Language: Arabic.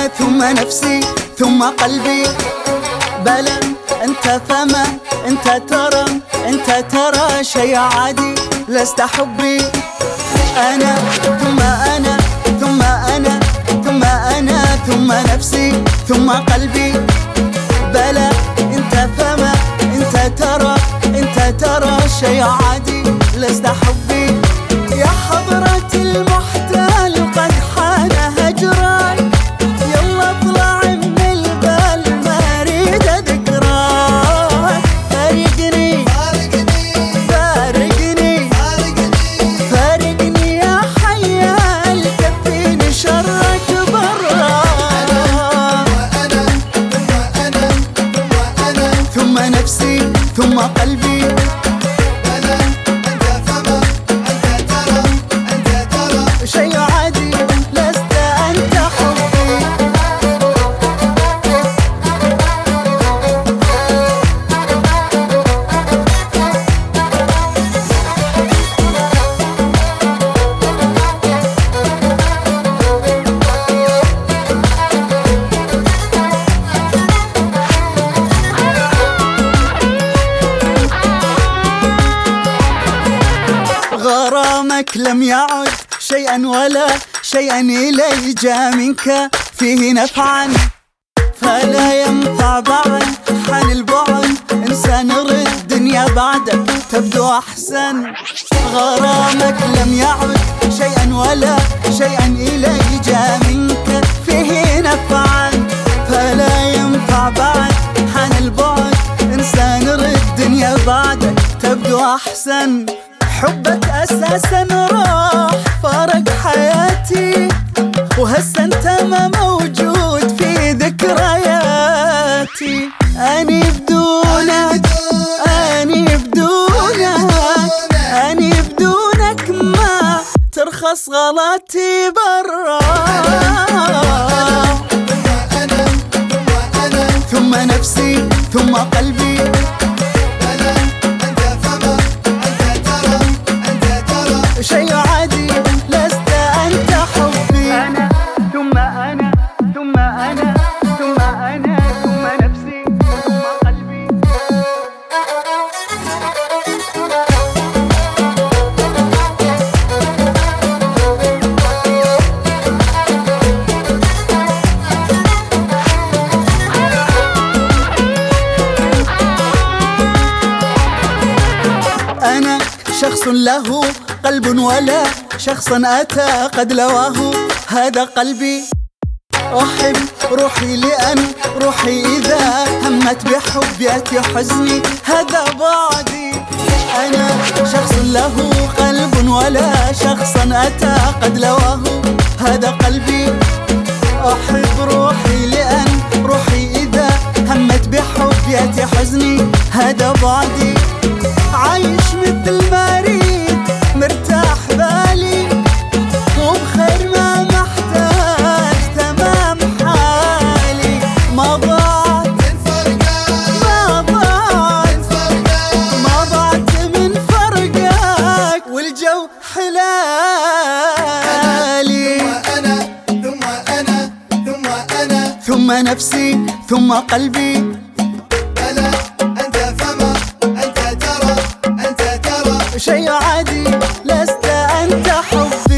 أنا ثم نفسي ثم قلبي. بلى أنت فما أنت ترى شيء عادي لست حبي. أنا ثم أنا ثم أنا ثم أنا ثم نفسي ثم قلبي. بلى أنت فما أنت ترى شيء عادي لست حبي. يا حضرة المحتال قد حان هجراك، يلا اطلع من البال ما اريد ذكراك. فارقني يا حيال كفيني شرك برا. ثم نفسي ثم قلبي. شيء عادي لست أنت حبي. غرامك لم يعد شيئا ولا شيئا إلي جاء منك فيه نفعا، فلا ينفع بعد حان البعد إنسان رد الدنيا بعدك تبدو أحسن. غرامك لم يعد شيئا ولا شيئا إلي جاء منك فيه نفعا، فلا ينفع بعد حان البعد إنسان رد الدنيا بعدك تبدو أحسن. حبك أساسا راح فارق حياتي، وهسه انت ما موجود في ذكرياتي. أني بدونك ما ترخص غلطي برا. ثم نفسي ثم قلبي. شيء عادي لست أنت حبي. أنا ثم أنا ثم أنا ثم أنا ثم نفسي ثم قلبي. أنا شخص له قلب ولا شخصا أتى قد لواه هذا قلبي. أحب روحي لأن روحي إذا همت بحب يأتي حزني هذا بعدي. أنا شخص له قلب ولا شخصا أتى قد لواه هذا قلبي. أحب روحي لأن روحي إذا همت بحب يأتي حزني هذا بعدي. عايش مثل ما أريد مرتاح بالي، وبخير ما محتاج تمام حالي. ما ضعت من فرقك والجو حلالي. ثم نفسي ثم قلبي. شيء عادي لست أنت حبي.